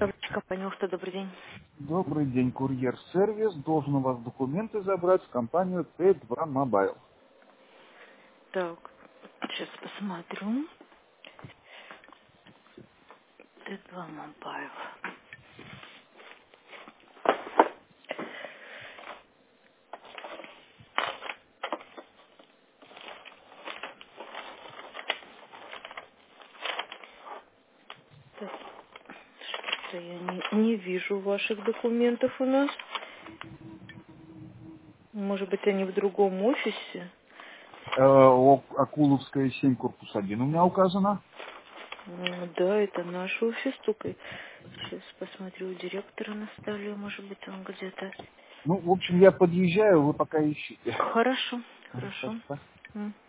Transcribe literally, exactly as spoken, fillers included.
Компания «Ухта», добрый день. Добрый день, курьер-сервис. Должен у вас документы забрать в компанию Т два Mobile. Так, сейчас посмотрю. Т два Mobile. Так, что-то я не, не вижу ваших документов у нас. Может быть, они в другом офисе? Э, О- Акуловская семь, корпус один у меня указано. М, Да, это наш офис, только сейчас посмотрю у директора на столе, может быть, он где-то. Ну, в общем, я подъезжаю, вы пока ищите. Хорошо, Ага, хорошо. спасибо. М.